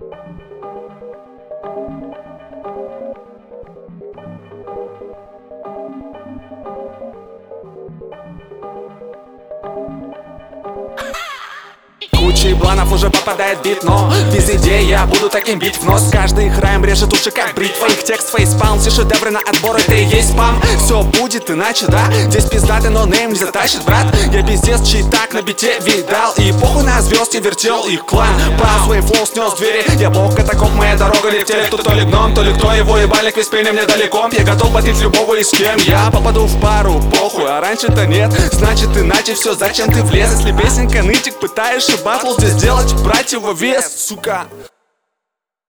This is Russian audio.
Кучей планов уже попадает бит, но без идей я буду таким бить в нос. Каждый райм режет уши как бритва. Их текст фейспалм, все шедевры на отбор, это и есть спам. Все будет иначе, да? Здесь пиздатый, но нейм не затащит, брат. Я пиздец, чей так на бите видал. И похуй на звезд, я вертел их клан. По свой флоу снес двери. Я бог, это коп, моя дорога. Летели тут то ли гном, то ли кто его ебальник. Весь пень мне далеко. Я готов батить любого и с кем. Я попаду в пару, похуй, а раньше-то нет. Значит иначе все, зачем ты влез? Если песенка нытик, пытаешься батл здесь делать, брать его вес, сука.